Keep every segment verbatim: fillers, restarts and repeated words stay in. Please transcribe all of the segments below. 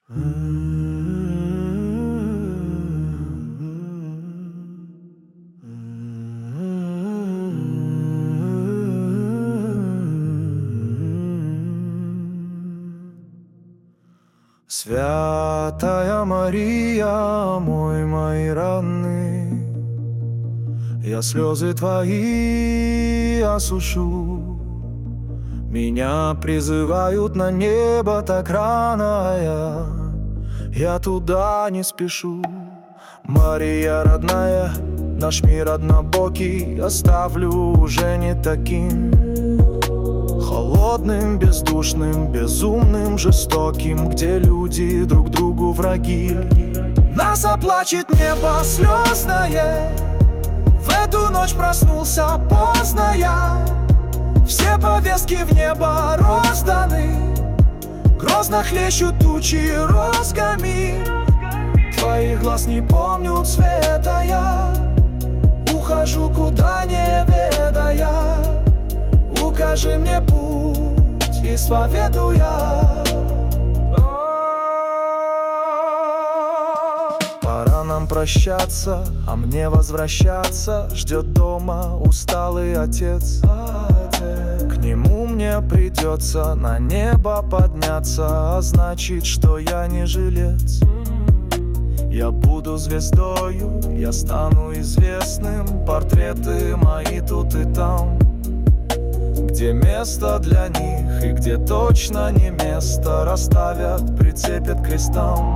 Святая Мария, омой мои раны, я слезы твои осушу. Меня призывают на небо так рано, я, я туда не спешу. Мария родная, наш мир однобокий оставлю уже не таким холодным, бездушным, безумным, жестоким, где люди друг другу враги. Нас оплачет небо слезное, в эту ночь проснулся поздно я. Все повестки в небо розданы, грозно хлещут тучи розгами. Твоих глаз не помню цвета я, ухожу куда не ведая. Укажи мне путь, исповеду я. Пора нам прощаться, а мне возвращаться. Ждет дома усталый отец. К нему мне придется на небо подняться, а значит, что я не жилец. Я буду звездою, я стану известным. Портреты мои тут и там, где место для них и где точно не место, расставят, прицепят к крестам.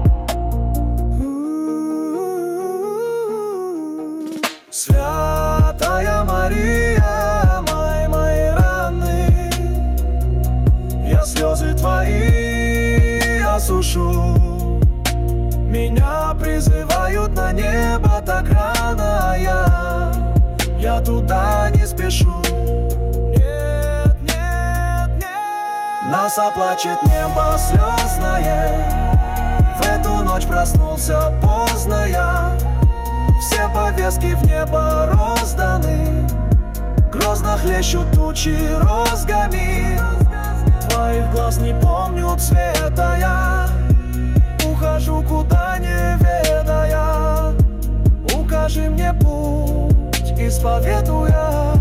Святая Мария, омой мои раны, я слезы твои осушу. Меня призывают на небо так рано, я, я туда не спешу. Нет, нет, нет. Нас оплачет небо слезное, в эту ночь проснулся поздно я. Все повестки в небо розданы, грозно хлещут тучи розгами. Твоих глаз не помню цвета я, ухожу куда не ведая. Укажи мне путь, исповеду я.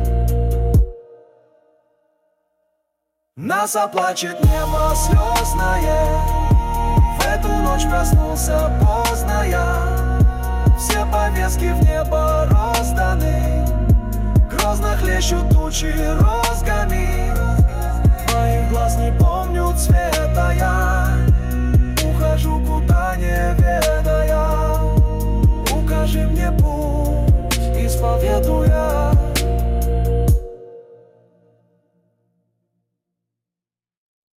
Нас оплачет небо слезное, в эту ночь проснулся поздно я. Все повестки в небо розданы, грозно хлещут тучи розгами. Моих глаз не помню цвета я,